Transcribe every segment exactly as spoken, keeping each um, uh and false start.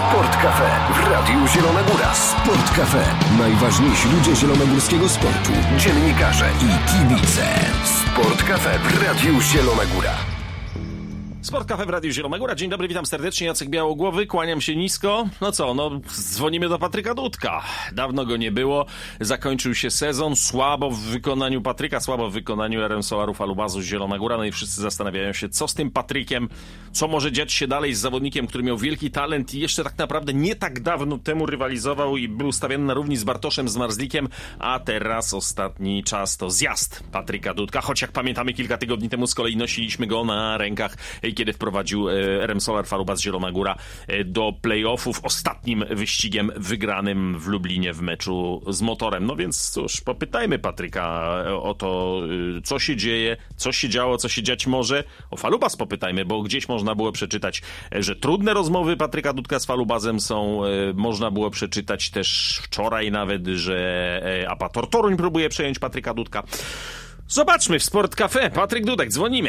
Sport Cafe w Radiu Zielona Góra. Sport Cafe. Najważniejsi ludzie zielonogórskiego sportu, dziennikarze i kibice. Sport Cafe w Radiu Zielona Góra. Sport Cafe w Radiu Zielona Góra. Dzień dobry, witam serdecznie. Jacek Białogłowy, kłaniam się nisko. No co, no dzwonimy do Patryka Dudka. Dawno go nie było. Zakończył się sezon. Słabo w wykonaniu Patryka, słabo w wykonaniu R M Solarów Alubazu z Zielona Góra. No i wszyscy zastanawiają się, co z tym Patrykiem, co może dziać się dalej z zawodnikiem, który miał wielki talent i jeszcze tak naprawdę nie tak dawno temu rywalizował i był stawiany na równi z Bartoszem Zmarzlikiem, a teraz ostatni czas to zjazd Patryka Dudka. Choć jak pamiętamy, kilka tygodni temu z kolei nosiliśmy go na rękach, kiedy wprowadził R M Solar Falubaz Zielona Góra do play-offów, ostatnim wyścigiem wygranym w Lublinie w meczu z Motorem. No więc cóż, popytajmy Patryka o to, co się dzieje, co się działo, co się dziać może. O Falubaz popytajmy, bo gdzieś można było przeczytać, że trudne rozmowy Patryka Dudka z Falubazem są. Można było przeczytać też wczoraj nawet, że Apator Toruń próbuje przejąć Patryka Dudka. Zobaczmy w Sport Cafe. Patryk Dudek, dzwonimy.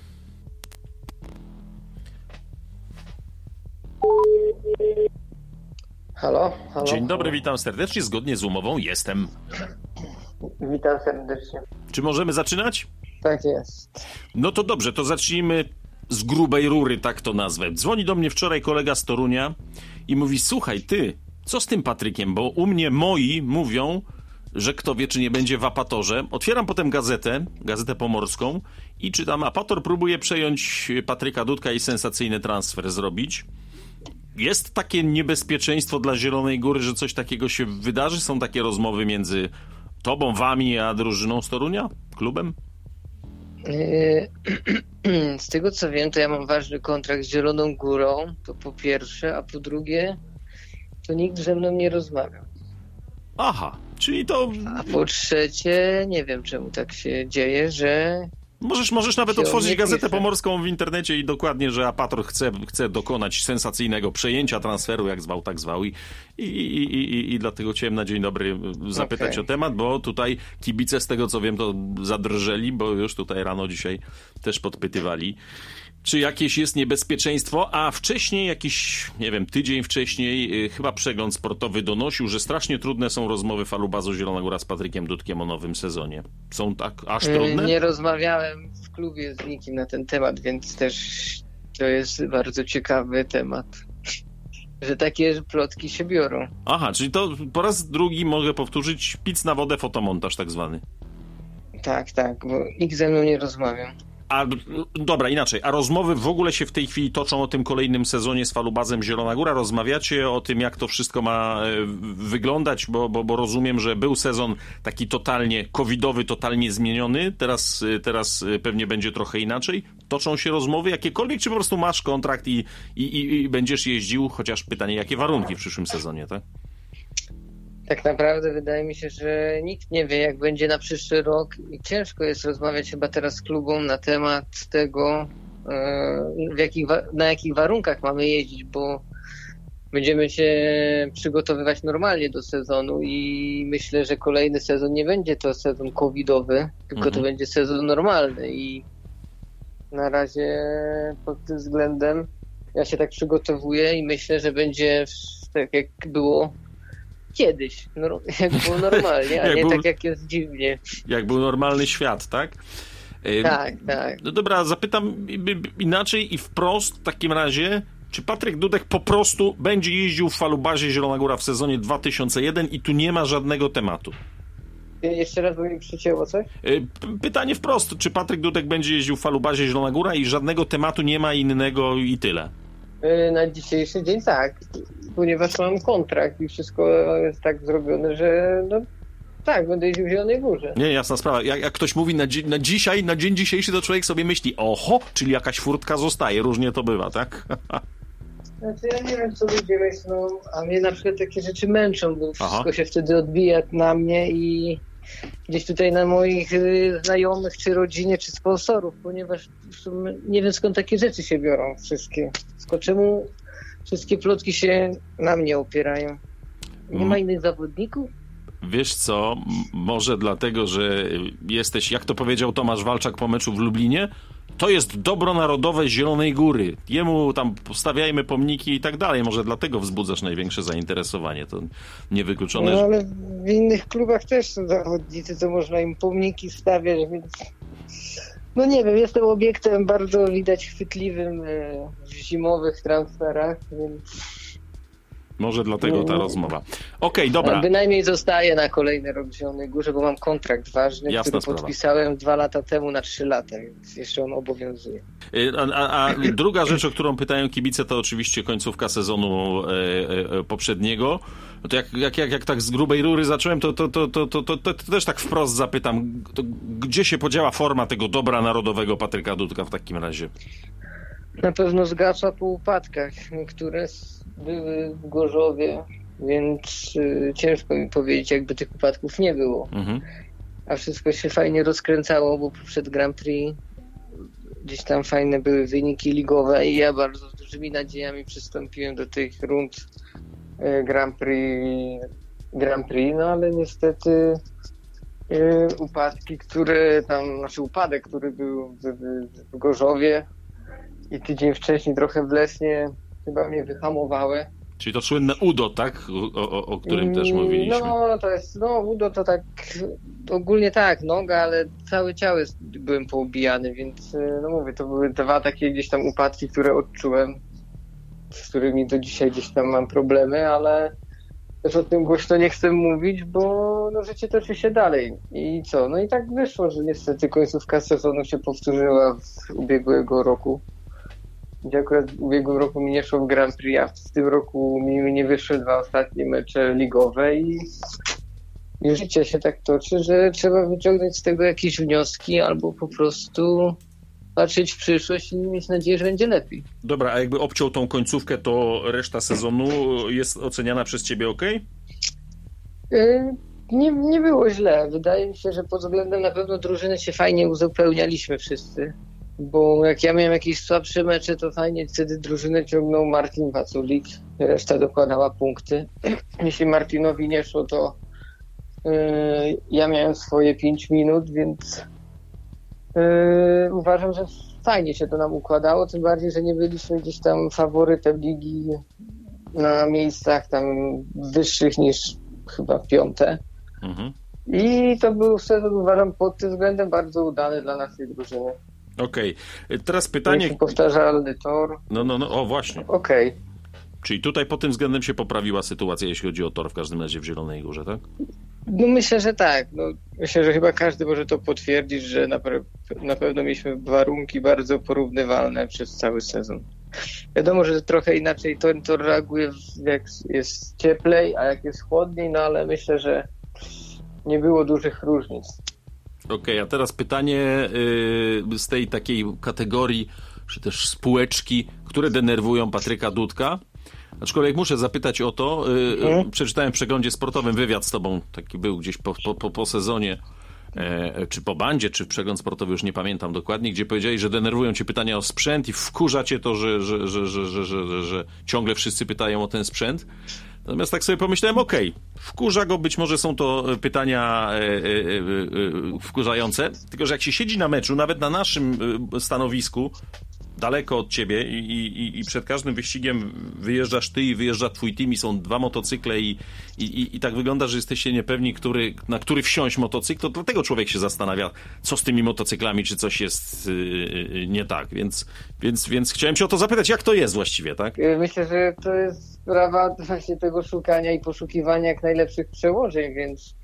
Halo, halo. Dzień dobry, witam serdecznie. Zgodnie z umową jestem. Witam serdecznie. Czy możemy zaczynać? Tak jest. No to dobrze, to zacznijmy z grubej rury, tak to nazwę. Dzwoni do mnie wczoraj kolega z Torunia i mówi: słuchaj, ty, co z tym Patrykiem? Bo u mnie moi mówią, że kto wie, czy nie będzie w Apatorze. Otwieram potem gazetę, gazetę pomorską i czytam: Apator próbuje przejąć Patryka Dudka i sensacyjny transfer zrobić. Jest takie niebezpieczeństwo dla Zielonej Góry, że coś takiego się wydarzy? Są takie rozmowy między tobą, wami, a drużyną z Torunia? Klubem? Z tego co wiem, to ja mam ważny kontrakt z Zieloną Górą, to po pierwsze, a po drugie, to nikt ze mną nie rozmawia. Aha, czyli to... A po trzecie, nie wiem czemu tak się dzieje, że... Możesz, możesz nawet otworzyć gazetę pomorską w internecie i dokładnie, że Apator chce, chce dokonać sensacyjnego przejęcia transferu, jak zwał, tak zwał. I, i, i, i, i dlatego chciałem na dzień dobry zapytać okay. o temat, bo tutaj kibice, z tego co wiem, to zadrżeli, bo już tutaj rano dzisiaj też podpytywali, czy jakieś jest niebezpieczeństwo, a wcześniej, jakiś, nie wiem, tydzień wcześniej, chyba Przegląd Sportowy donosił, że strasznie trudne są rozmowy Falubazu Zielona Góra z Patrykiem Dudkiem o nowym sezonie. Są tak aż trudne? Nie rozmawiałem w klubie z nikim na ten temat, więc też to jest bardzo ciekawy temat, że takie plotki się biorą. Aha, czyli to po raz drugi mogę powtórzyć, pic na wodę, fotomontaż tak zwany. Tak, tak, bo nikt ze mną nie rozmawia. A, dobra, inaczej. A rozmowy w ogóle się w tej chwili toczą o tym kolejnym sezonie z Falubazem Zielona Góra? Rozmawiacie o tym, jak to wszystko ma e, wyglądać? Bo, bo, bo rozumiem, że był sezon taki totalnie covidowy, totalnie zmieniony. Teraz, teraz pewnie będzie trochę inaczej. Toczą się rozmowy jakiekolwiek, czy po prostu masz kontrakt i, i, i, i będziesz jeździł? Chociaż pytanie, jakie warunki w przyszłym sezonie, tak? Tak naprawdę wydaje mi się, że nikt nie wie, jak będzie na przyszły rok i ciężko jest rozmawiać chyba teraz z klubom na temat tego, w jakich, na jakich warunkach mamy jeździć, bo będziemy się przygotowywać normalnie do sezonu i myślę, że kolejny sezon nie będzie to sezon covidowy, tylko mhm. to będzie sezon normalny i na razie pod tym względem ja się tak przygotowuję i myślę, że będzie tak jak było kiedyś, no, jak było normalnie, a jak nie był, tak jak jest dziwnie. Jak był normalny świat, tak? Tak, tak. No dobra, zapytam inaczej i wprost w takim razie, czy Patryk Dudek po prostu będzie jeździł w Falubazie Zielona Góra w sezonie dwa tysiące jeden i tu nie ma żadnego tematu? Jeszcze raz, bo mi przycięło coś? Pytanie wprost, czy Patryk Dudek będzie jeździł w Falubazie Zielona Góra i żadnego tematu nie ma innego i tyle? Na dzisiejszy dzień tak, ponieważ mam kontrakt i wszystko jest tak zrobione, że no tak, będę jeździł w Zielonej Górze. Nie, jasna sprawa. Jak, jak ktoś mówi na, dzi- na dzisiaj, na dzień dzisiejszy, to człowiek sobie myśli: oho, czyli jakaś furtka zostaje. Różnie to bywa, tak? Znaczy ja nie wiem, co ludzie myślą, a mnie na przykład takie rzeczy męczą, bo wszystko Aha. się wtedy odbija na mnie i gdzieś tutaj na moich y, znajomych, czy rodzinie, czy sponsorów, ponieważ nie wiem, skąd takie rzeczy się biorą wszystkie. Tylko czemu wszystkie plotki się na mnie opierają? Nie ma innych zawodników? Wiesz co, m- może dlatego, że jesteś, jak to powiedział Tomasz Walczak po meczu w Lublinie, to jest dobro narodowe Zielonej Góry. Jemu tam postawiajmy pomniki i tak dalej. Może dlatego wzbudzasz największe zainteresowanie. To niewykluczone. No że... ale w innych klubach też są zawodnicy, co można im pomniki stawiać, więc... No nie wiem, jestem obiektem bardzo widać chwytliwym w zimowych transferach, więc... Może dlatego ta no, rozmowa. Okej, okay, dobra. Bynajmniej zostaję na kolejny rok w Zielonej Górze, bo mam kontrakt ważny, Jasna który sprawa. podpisałem dwa lata temu na trzy lata, więc jeszcze on obowiązuje. A, a, a druga rzecz, o którą pytają kibice, to oczywiście końcówka sezonu e, e, poprzedniego. To jak, jak, jak, jak tak z grubej rury zacząłem, to, to, to, to, to, to, to, to też tak wprost zapytam, to gdzie się podziała forma tego dobra narodowego Patryka Dudka w takim razie? Na pewno zgasła po upadkach, które były w Gorzowie, więc y, ciężko mi powiedzieć, jakby tych upadków nie było. Mhm. A wszystko się fajnie rozkręcało, bo przed Grand Prix gdzieś tam fajne były wyniki ligowe i ja bardzo z dużymi nadziejami przystąpiłem do tych rund y, Grand Prix, Grand Prix, no ale niestety y, upadki, które tam, znaczy upadek, który był w, w, w Gorzowie i tydzień wcześniej trochę w Lesznie, chyba mnie wyhamowały. Czyli to słynne udo, tak? O, o, o którym też mówiliśmy. No, to jest, no udo to tak, ogólnie tak, noga, ale całe ciało jest, byłem poubijany, więc no mówię, to były dwa takie gdzieś tam upadki, które odczułem, z którymi do dzisiaj gdzieś tam mam problemy, ale też o tym głośno nie chcę mówić, bo no, życie toczy się dalej. I co? No i tak wyszło, że niestety końcówka sezonu się powtórzyła z ubiegłego roku. Gdzie akurat w ubiegłym roku mi nie szło w Grand Prix, a w tym roku mi nie wyszły dwa ostatnie mecze ligowe i, i życie się tak toczy, że trzeba wyciągnąć z tego jakieś wnioski albo po prostu patrzeć w przyszłość i mieć nadzieję, że będzie lepiej. Dobra, a jakby obciął tą końcówkę, to reszta sezonu jest oceniana przez ciebie ok? Yy, nie, nie było źle. Wydaje mi się, że pod względem na pewno drużyny się fajnie uzupełnialiśmy wszyscy. Bo jak ja miałem jakieś słabsze mecze, to fajnie wtedy drużynę ciągnął Martin Waculik, reszta dokładała punkty. Jeśli Martinowi nie szło, to yy, ja miałem swoje pięć minut, więc yy, uważam, że fajnie się to nam układało, tym bardziej, że nie byliśmy gdzieś tam faworytem ligi na miejscach tam wyższych niż chyba piąte. Mhm. I to był sezon, uważam, pod tym względem bardzo udany dla naszej drużyny. Okej, okay. Teraz pytanie... Powtarzalny tor. No, no, no, o właśnie. Okej. Okay. Czyli tutaj pod tym względem się poprawiła sytuacja, jeśli chodzi o tor w każdym razie w Zielonej Górze, tak? No myślę, że tak. No, myślę, że chyba każdy może to potwierdzić, że na, pe- na pewno mieliśmy warunki bardzo porównywalne przez cały sezon. Wiadomo, że trochę inaczej ten tor reaguje, jak jest cieplej, a jak jest chłodniej, no ale myślę, że nie było dużych różnic. Okej, okay, a teraz pytanie yy, z tej takiej kategorii, czy też spółeczki, które denerwują Patryka Dudka. Aczkolwiek muszę zapytać o to, yy, hmm? przeczytałem w przeglądzie sportowym wywiad z tobą, taki był gdzieś po, po, po, po sezonie, e, czy po bandzie, czy przegląd sportowy, już nie pamiętam dokładnie, gdzie powiedziałeś, że denerwują cię pytania o sprzęt i wkurza cię to, że, że, że, że, że, że, że, że ciągle wszyscy pytają o ten sprzęt. Natomiast tak sobie pomyślałem, okej, okay, wkurza go, być może są to pytania e, e, e, wkurzające, tylko że jak się siedzi na meczu, nawet na naszym stanowisku, daleko od ciebie i, i, i przed każdym wyścigiem wyjeżdżasz ty i wyjeżdża twój team i są dwa motocykle i, i, i, i tak wygląda, że jesteście niepewni, który, na który wsiąść motocykl, to dlatego człowiek się zastanawia, co z tymi motocyklami, czy coś jest yy, nie tak, więc, więc, więc chciałem cię o to zapytać, jak to jest właściwie, tak? Myślę, że to jest sprawa właśnie tego szukania i poszukiwania jak najlepszych przełożeń, więc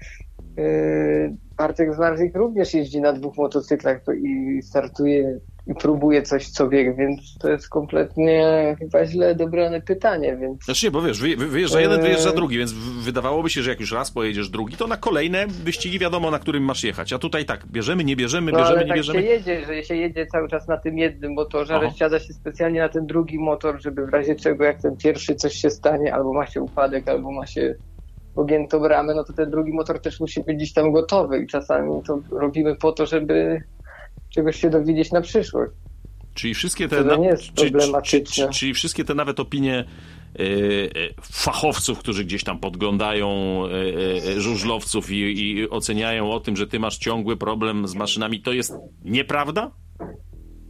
yy, Bartek Zmarzlik również jeździ na dwóch motocyklach to i startuje i próbuje coś co bieg, więc to jest kompletnie chyba źle dobrane pytanie, więc... Znaczy nie, bo wiesz, wy, wyjeżdża jeden, wyjeżdża drugi, więc wydawałoby się, że jak już raz pojedziesz drugi, to na kolejne wyścigi wiadomo, na którym masz jechać, a tutaj tak, bierzemy, nie bierzemy, bierzemy, no, ale nie tak bierzemy. się jedzie, że się jedzie cały czas na tym jednym motorze, ale wsiada się specjalnie na ten drugi motor, żeby w razie czego, jak ten pierwszy coś się stanie, albo ma się upadek, albo ma się pogiętą bramę, no to ten drugi motor też musi być gdzieś tam gotowy i czasami to robimy po to, żeby czegoś się dowiedzieć na przyszłość. Czyli wszystkie te, to na... nie jest czy, czy, czyli wszystkie te nawet opinie e, fachowców, którzy gdzieś tam podglądają e, żużlowców i, i oceniają o tym, że ty masz ciągły problem z maszynami, to jest nieprawda?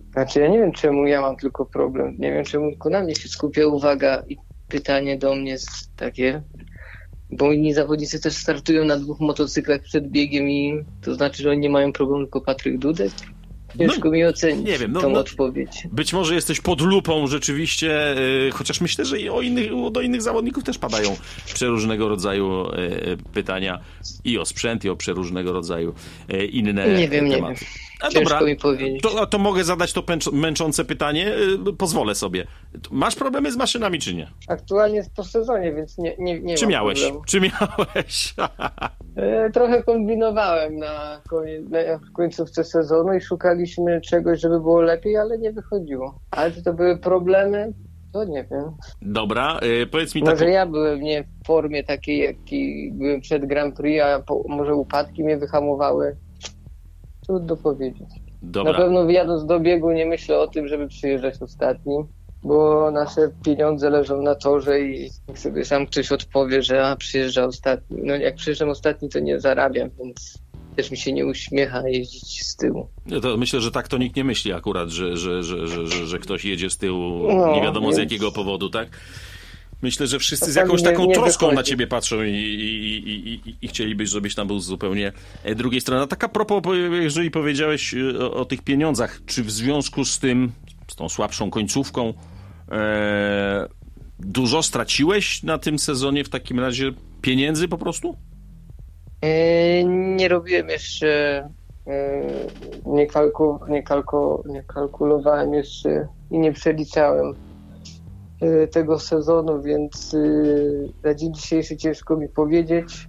Znaczy ja nie wiem, czemu ja mam tylko problem. Nie wiem, czemu tylko na mnie się skupia uwaga i pytanie do mnie jest takie, bo inni zawodnicy też startują na dwóch motocyklach przed biegiem i to znaczy, że oni nie mają problemu, tylko Patryk Dudek? Ciężko no, mi ocenić nie wiem, no, tą no, odpowiedź. Być może jesteś pod lupą rzeczywiście, yy, chociaż myślę, że i o innych, do innych zawodników też padają przeróżnego rodzaju yy, pytania i o sprzęt, i o przeróżnego rodzaju yy, inne nie wiem, tematy. Nie wiem. A Ciężko dobra, mi powiedzieć. To, to mogę zadać to pęcz, męczące pytanie? Yy, pozwolę sobie. Masz problemy z maszynami, czy nie? Aktualnie jest po sezonie, więc nie, nie, nie czy mam miałeś? problemu. Czy miałeś? e, trochę kombinowałem na, konie, na końcówce sezonu i szukaliśmy czegoś, żeby było lepiej, ale nie wychodziło. Ale czy to były problemy? To nie wiem. Dobra, yy, powiedz mi tak. Może taką... ja byłem nie w formie takiej, jakiej byłem przed Grand Prix, a po, może upadki mnie wyhamowały. Trudno powiedzieć. Dobra. Na pewno jadąc do biegu nie myślę o tym, żeby przyjeżdżać ostatni, bo nasze pieniądze leżą na torze i sobie sam ktoś odpowie, że a, przyjeżdża ostatni. No jak przyjeżdżam ostatni, to nie zarabiam, więc też mi się nie uśmiecha jeździć z tyłu. No to myślę, że tak to nikt nie myśli akurat, że, że, że, że, że, że ktoś jedzie z tyłu no, nie wiadomo więc... z jakiego powodu, tak? Myślę, że wszyscy z jakąś taką nie, nie troską wychodzi. Na ciebie patrzą i, i, i, i, i chcieliby, żebyś tam był z zupełnie drugiej strony. A tak a propos, jeżeli powiedziałeś o, o tych pieniądzach, czy w związku z tym, z tą słabszą końcówką, e, dużo straciłeś na tym sezonie w takim razie pieniędzy po prostu? E, nie robiłem jeszcze, e, nie, kalku, nie, kalku, nie kalkulowałem jeszcze i nie przeliczałem tego sezonu, więc na dzień dzisiejszy ciężko mi powiedzieć.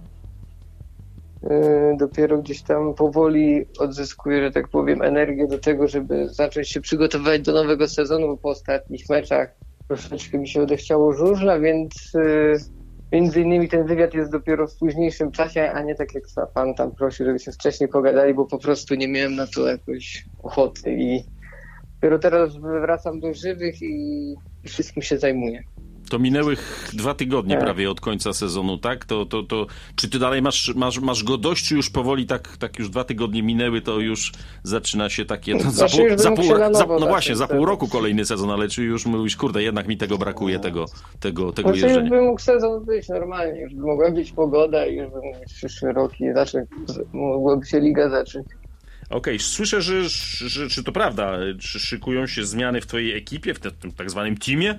Dopiero gdzieś tam powoli odzyskuję, że tak powiem, energię do tego, żeby zacząć się przygotowywać do nowego sezonu, bo po ostatnich meczach troszeczkę mi się odechciało żużla, więc między innymi ten wywiad jest dopiero w późniejszym czasie, a nie tak jak pan tam prosił, żebyśmy wcześniej pogadali, bo po prostu nie miałem na to jakoś ochoty i dopiero teraz wracam do żywych i i wszystkim się zajmuję. To minęły dwa tygodnie tak. prawie od końca sezonu, tak? To, to, to, czy ty dalej masz, masz, masz go dość, czy już powoli tak, tak już dwa tygodnie minęły, to już zaczyna się takie... To za pół, za pół, za, no właśnie, za pół roku kolejny sezon, ale czy już mówisz, kurde, jednak mi tego brakuje, tego, tego, tego znaczy, jeżdżenia. Już by mógł sezon być normalnie, już by mogła być pogoda i już by mógł być przyszły rok i zacząć, mogłaby się liga zacząć. Okej, okay. Słyszę, że, że czy to prawda, czy szykują się zmiany w twojej ekipie, w tym tak zwanym teamie?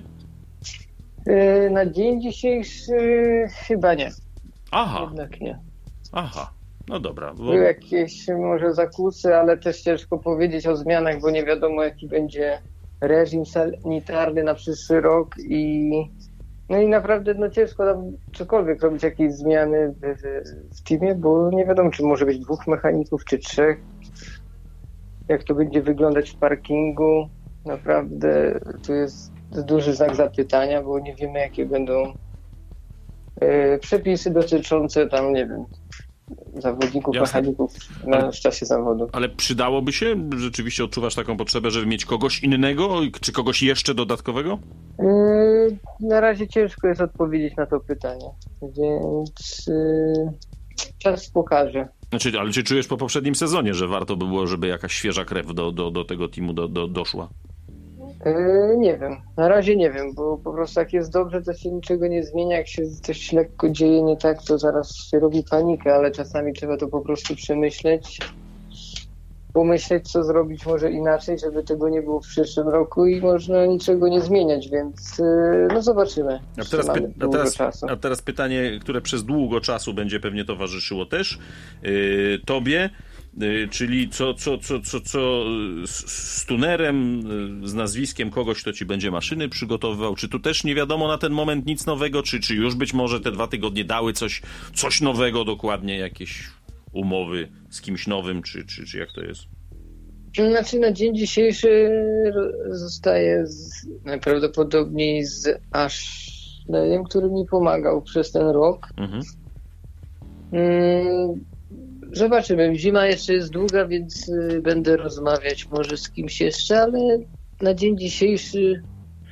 Yy, na dzień dzisiejszy chyba nie. Aha. Jednak nie. Aha, no dobra. Bo... Były jakieś może zakłócy, ale też ciężko powiedzieć o zmianach, bo nie wiadomo jaki będzie reżim sanitarny na przyszły rok i no i naprawdę no ciężko tam cokolwiek robić, jakieś zmiany w, w, w teamie, bo nie wiadomo, czy może być dwóch mechaników, czy trzech. Jak to będzie wyglądać w parkingu, naprawdę tu jest duży znak zapytania, bo nie wiemy, jakie będą e, przepisy dotyczące tam, nie wiem, zawodników, Jasne. mechaników na ale, w czasie zawodu. Ale przydałoby się? Rzeczywiście odczuwasz taką potrzebę, żeby mieć kogoś innego, czy kogoś jeszcze dodatkowego? E, na razie ciężko jest odpowiedzieć na to pytanie, więc e, czas pokaże. Znaczy, ale czy czujesz po poprzednim sezonie, że warto by było, żeby jakaś świeża krew do, do, do tego teamu do, do, doszła? Yy, nie wiem. Na razie nie wiem, bo po prostu jak jest dobrze, to się niczego nie zmienia. Jak się coś lekko dzieje nie tak, to zaraz się robi panikę, ale czasami trzeba to po prostu przemyśleć, pomyśleć, co zrobić może inaczej, żeby tego nie było w przyszłym roku i można niczego nie zmieniać, więc yy, no zobaczymy. A teraz, py- a, teraz, a teraz pytanie, które przez długo czasu będzie pewnie towarzyszyło też yy, tobie, yy, czyli co, co, co, co, co z, z tunerem, yy, z nazwiskiem kogoś, kto ci będzie maszyny przygotowywał, czy tu też nie wiadomo na ten moment nic nowego, czy, czy już być może te dwa tygodnie dały coś, coś nowego dokładnie, jakieś umowy z kimś nowym, czy, czy, czy jak to jest? Znaczy na dzień dzisiejszy zostaje z, najprawdopodobniej z Ashlejem, który mi pomagał przez ten rok. Mhm. Hmm, zobaczymy. Zima jeszcze jest długa, więc y, będę rozmawiać może z kimś jeszcze, ale na dzień dzisiejszy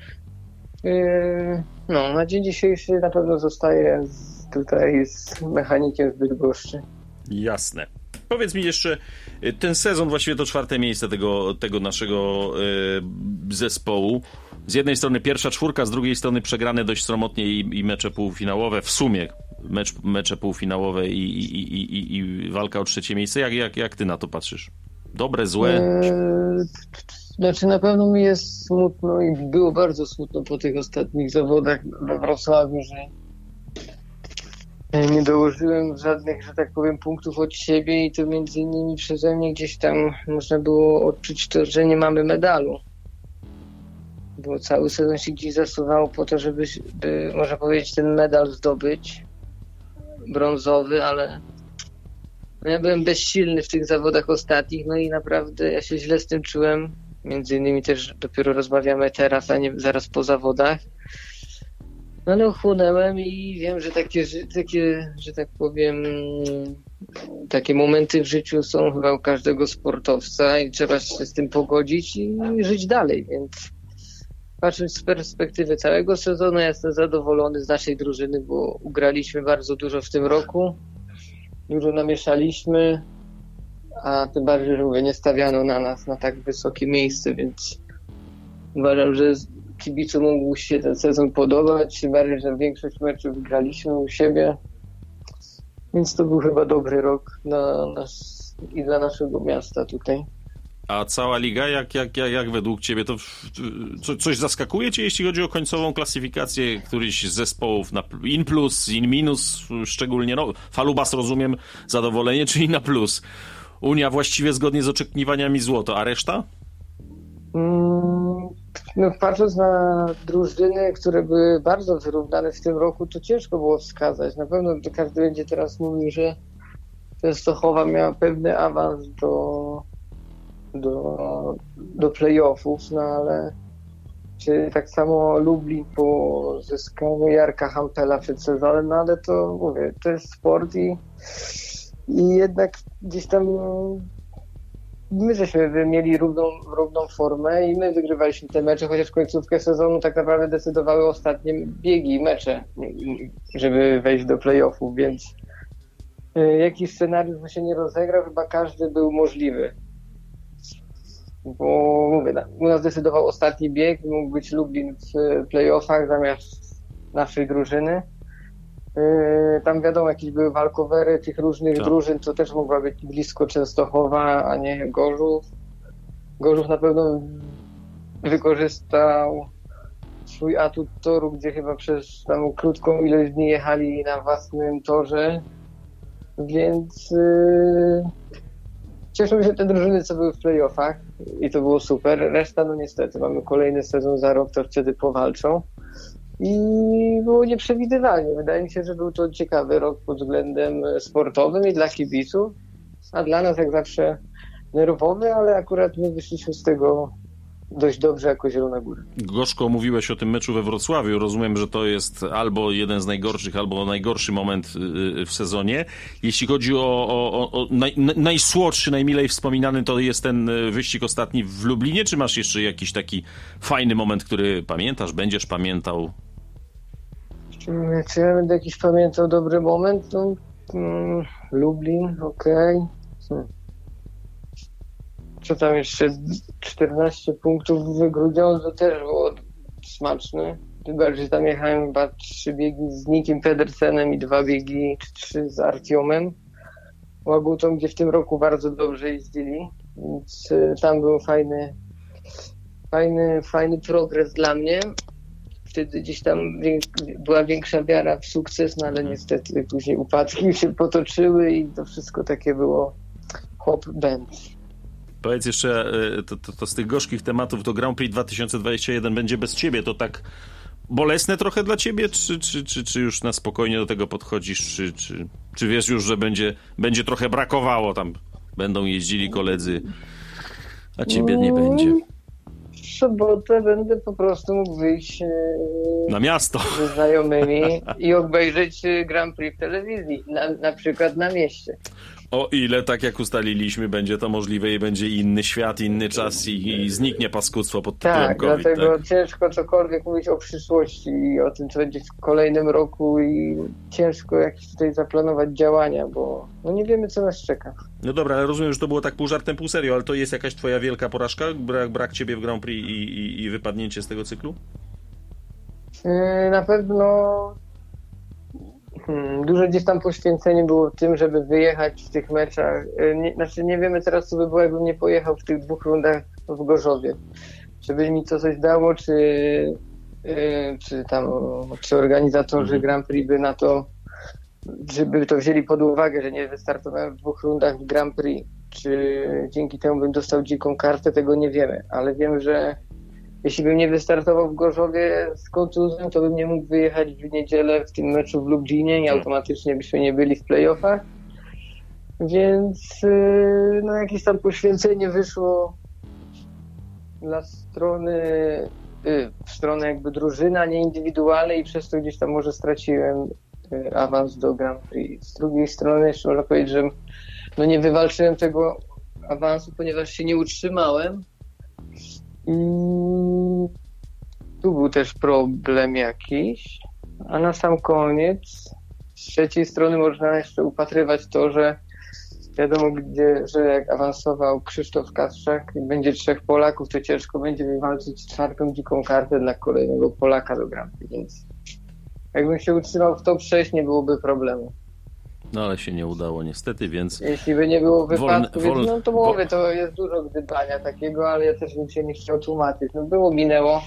y, no, na dzień dzisiejszy na pewno zostaję z, tutaj z mechanikiem w Bydgoszczy. Jasne. Powiedz mi jeszcze, ten sezon, właściwie to czwarte miejsce tego, tego naszego y, zespołu. Z jednej strony pierwsza czwórka, z drugiej strony przegrane dość sromotnie i, i mecze półfinałowe. W sumie mecz, mecze półfinałowe i, i, i, i, i walka o trzecie miejsce. Jak, jak, jak ty na to patrzysz? Dobre, złe? Eee, znaczy na pewno mi jest smutno i było bardzo smutno po tych ostatnich zawodach we Wrocławiu, że nie dołożyłem żadnych, że tak powiem, punktów od siebie i to między innymi przeze mnie gdzieś tam można było odczuć to, że nie mamy medalu. Bo cały sezon się gdzieś zasuwało po to, żeby, by, można powiedzieć, ten medal zdobyć, brązowy, ale ja byłem bezsilny w tych zawodach ostatnich, no i naprawdę ja się źle z tym czułem. Między innymi też dopiero rozmawiamy teraz, a nie zaraz po zawodach. No ale ochłonęłem i wiem, że takie, że, takie, że tak powiem, takie momenty w życiu są chyba u każdego sportowca i trzeba się z tym pogodzić i żyć dalej, więc patrząc z perspektywy całego sezonu, ja jestem zadowolony z naszej drużyny, bo ugraliśmy bardzo dużo w tym roku, dużo namieszaliśmy, a tym bardziej, że mówię, nie stawiano na nas na tak wysokie miejsce, więc uważam, że kibicom mógł się ten sezon podobać, tym bardziej, że większość meczów wygraliśmy u siebie, więc to był chyba dobry rok dla nas i dla naszego miasta tutaj. A cała liga, jak, jak, jak, jak według ciebie, to co, coś zaskakuje cię, jeśli chodzi o końcową klasyfikację któryś z zespołów na in plus, in minus, szczególnie, no Falubas rozumiem, zadowolenie, czyli na plus. Unia właściwie zgodnie z oczekiwaniami złoto, a reszta? Mm, no patrząc na drużyny, które były bardzo wyrównane w tym roku, to ciężko było wskazać. Na pewno każdy będzie teraz mówił, że Częstochowa miała pewny awans do do, do play-offów, no ale czy tak samo Lublin po zyskaniu Jarka Hampela przed sezonem, no ale to mówię, to jest sport i, i jednak gdzieś tam my żeśmy mieli równą, równą formę i my wygrywaliśmy te mecze, chociaż końcówkę sezonu tak naprawdę decydowały ostatnie biegi i mecze, żeby wejść do play-offów, więc jaki scenariusz by się nie rozegrał, chyba każdy był możliwy. Bo mówię, u nas decydował ostatni bieg, mógł być Lublin w play-offach zamiast naszej drużyny. Yy, tam wiadomo, jakieś były walkowery tych różnych tak. drużyn, to też mogła być blisko Częstochowa, a nie Gorzów. Gorzów na pewno wykorzystał swój atut toru, gdzie chyba przez tam krótką ilość dni jechali na własnym torze, więc yy, cieszą się te drużyny, co były w play-offach i to było super. Reszta, no niestety, mamy kolejny sezon za rok, to wtedy powalczą. I było nieprzewidywalnie. Wydaje mi się, że był to ciekawy rok pod względem sportowym i dla kibiców, a dla nas jak zawsze nerwowy, ale akurat my wyszliśmy z tego dość dobrze jako Zielona Góra. Gorzko mówiłeś o tym meczu we Wrocławiu. Rozumiem, że to jest albo jeden z najgorszych, albo najgorszy moment w sezonie. Jeśli chodzi o, o, o naj, najsłodszy, najmilej wspominany, to jest ten wyścig ostatni w Lublinie, czy masz jeszcze jakiś taki fajny moment, który pamiętasz, będziesz pamiętał? Czy ja będę jakiś pamiętał dobry moment? To, hmm, Lublin, okej. Okay. Hmm. Co tam jeszcze? czternaście punktów w Grudziądzu to też było smaczne. Tym bardziej tam jechałem chyba trzy biegi z Nikiem Pedersenem i dwa biegi, czy trzy z Artiomem Łagutą, gdzie w tym roku bardzo dobrze jeździli. Więc tam był fajny, fajny, fajny progres dla mnie. Wtedy gdzieś tam była większa wiara w sukces, no ale niestety później upadki się potoczyły i to wszystko takie było hop band. Powiedz jeszcze, to, to, to z tych gorzkich tematów, to Grand Prix dwa tysiące dwudziesty pierwszy będzie bez ciebie, to tak bolesne trochę dla ciebie, czy, czy, czy, czy już na spokojnie do tego podchodzisz, czy, czy, czy wiesz już, że będzie, będzie trochę brakowało, tam będą jeździli koledzy, a ciebie nie będzie? W sobotę będę po prostu mógł wyjść na miasto ze znajomymi i obejrzeć Grand Prix w telewizji, na, na przykład na mieście. O ile, tak jak ustaliliśmy, będzie to możliwe i będzie inny świat, inny czas i, i zniknie paskudztwo pod tytułem Tak, COVID. dlatego tak? ciężko cokolwiek mówić o przyszłości i o tym, co będzie w kolejnym roku i ciężko jakieś tutaj zaplanować działania, bo no nie wiemy, co nas czeka. No dobra, ale rozumiem, że to było tak pół żartem, pół serio, ale to jest jakaś twoja wielka porażka? Brak, brak ciebie w Grand Prix i, i, i wypadnięcie z tego cyklu? Yy, na pewno hmm, dużo gdzieś tam poświęcenie było tym, żeby wyjechać w tych meczach. Yy, nie, znaczy nie wiemy teraz, co by było, jakbym nie pojechał w tych dwóch rundach w Gorzowie. Czy by mi to coś dało, czy, yy, czy tam czy organizatorzy Mhm. Grand Prix by na to, żeby to wzięli pod uwagę, że nie wystartowałem w dwóch rundach w Grand Prix. Czy dzięki temu bym dostał dziką kartę, tego nie wiemy, ale wiem, że jeśli bym nie wystartował w Gorzowie z kontuzją, to bym nie mógł wyjechać w niedzielę w tym meczu w Lublinie i automatycznie byśmy nie byli w play-offach. Więc yy, no jakieś tam poświęcenie wyszło dla strony, yy, w stronę jakby drużyny, a nie indywidualnej i przez to gdzieś tam może straciłem yy, awans do Grand Prix. Z drugiej strony jeszcze można powiedzieć, że no nie wywalczyłem tego awansu, ponieważ się nie utrzymałem. I tu był też problem jakiś, a na sam koniec z trzeciej strony można jeszcze upatrywać to, że wiadomo, gdzie, że jak awansował Krzysztof Kasprzak i będzie trzech Polaków, to ciężko będzie wywalczyć czwartą dziką kartę dla kolejnego Polaka do Grand Prix, więc jakbym się utrzymał w top sześć, nie byłoby problemu. No ale się nie udało niestety, więc... Jeśli by nie było wypadku, Wolne- więc no to wolne- mówię, to jest dużo gdybania takiego, ale ja też bym się nie chciał tłumaczyć. No było, minęło.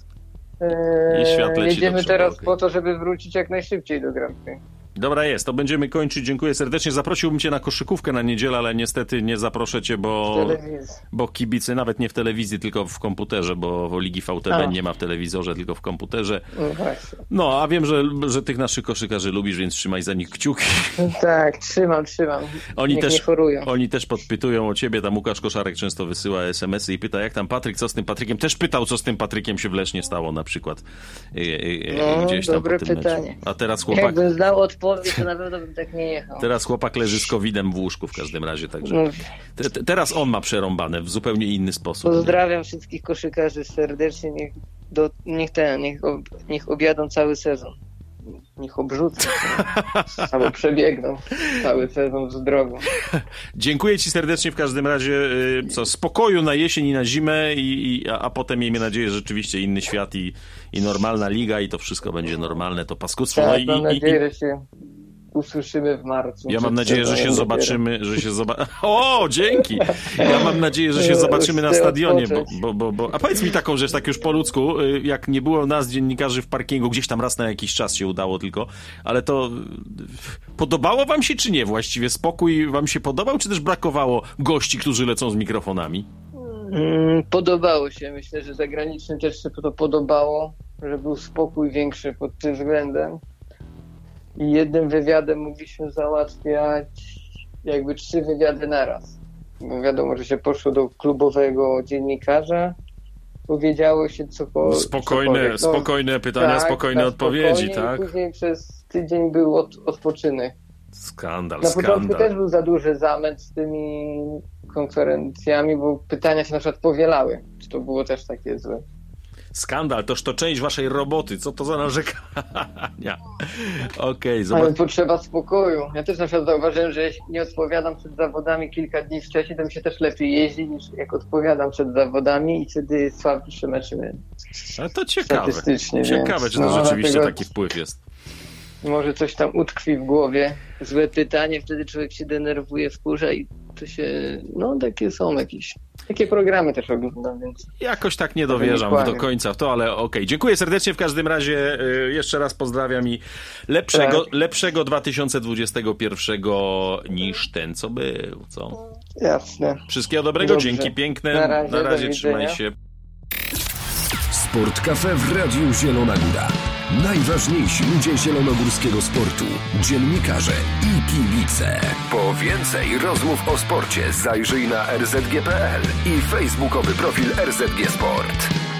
Eee, I świat leci jedziemy do przodu, teraz okej. po to, żeby wrócić jak najszybciej do Grand Prix. Dobra jest, to będziemy kończyć. Dziękuję serdecznie. Zaprosiłbym cię na koszykówkę na niedzielę, ale niestety nie zaproszę cię, bo, Telewizji. bo kibice nawet nie w telewizji, tylko w komputerze, bo Ligi V T B A. nie ma w telewizorze, tylko w komputerze. No właśnie. No, a wiem, że, że tych naszych koszykarzy lubisz, więc trzymaj za nich kciuki. No tak, trzymam, trzymam. Oni Niech też, nie chorują. oni też podpytują o ciebie, tam Łukasz Koszarek często wysyła es em esy i pyta, jak tam Patryk, co z tym Patrykiem? Też pytał, co z tym Patrykiem się w Lesznie stało na przykład. Yy, yy, No, gdzieś tam dobre po tym pytanie. meczu. A teraz chłopak, Jakbym znał odpowiedź, to na pewno bym tak nie jechał. teraz chłopak leży z kowidem w łóżku w każdym razie, także No, te, te, teraz on ma przerąbane w zupełnie inny sposób. pozdrawiam wszystkich koszykarzy serdecznie, niech, do, niech ten, niech, ob, niech objadą cały sezon. Niech obrzucą. Albo przebiegną cały sezon zdrowo. Dziękuję ci serdecznie w każdym razie. yy, Co, spokoju na jesień i na zimę, i, i, a, a potem miejmy nadzieję, że rzeczywiście inny świat i, i normalna liga i to wszystko będzie normalne, to paskudztwo. No Tak, i, mam i, i, nadzieję, że się usłyszymy w marcu. ja mam Przed nadzieję, że się sezonem zobaczymy, że się zobaczymy. O, dzięki! Ja mam nadzieję, że się zobaczymy na Chcę stadionie, bo, odpocząć. bo, bo, bo... A powiedz mi taką rzecz, tak już po ludzku, y, jak nie było nas, dziennikarzy w parkingu, gdzieś tam raz na jakiś czas się udało tylko, ale to y, podobało wam się, czy nie właściwie? Spokój wam się podobał, czy też brakowało gości, którzy lecą z mikrofonami? Mm, Podobało się. Myślę, że zagranicznym też się to podobało, że był spokój większy pod tym względem. I jednym wywiadem mogliśmy załatwiać jakby trzy wywiady naraz. Bo wiadomo, że się poszło do klubowego dziennikarza, powiedziało się co po, Spokojne, cokolwiek. No, spokojne pytania, tak, spokojne na odpowiedzi, spokojnie tak? I później przez tydzień był od, odpoczynek. Skandal, Na początku skandal. też był za duży zamęt z tymi konferencjami, bo pytania się na przykład powielały. Czy to było też takie złe? Skandal, toż to część waszej roboty. Co to za narzekania? Okej, Ale zobacz. potrzeba spokoju. Ja też na przykład zauważyłem, że jeśli nie odpowiadam przed zawodami kilka dni wcześniej, to mi się też lepiej jeździ, niż jak odpowiadam przed zawodami i wtedy słabsze mecze miałem. Ale to ciekawe. Statystycznie, Ciekawe, więc, czy to no, rzeczywiście dlatego- taki wpływ jest. Może coś tam utkwi w głowie, złe pytanie, wtedy człowiek się denerwuje, wkurza i to się, no takie są jakieś, takie programy też oglądam, więc Jakoś tak nie dowierzam Dokładnie. do końca w to, ale okej. Dziękuję serdecznie w każdym razie. y, Jeszcze raz pozdrawiam i lepszego, Tak. lepszego dwa tysiące dwudziestego pierwszego niż ten, co był, co? jasne. Wszystkiego dobrego, Dobrze. dzięki piękne. Na razie, Na razie do trzymaj widzenia. się. Sport Cafe w Radiu Zielona Góra. Najważniejsi ludzie zielonogórskiego sportu, dziennikarze i kibice. Po więcej rozmów o sporcie zajrzyj na r z g kropka p l i facebookowy profil R Z G Sport.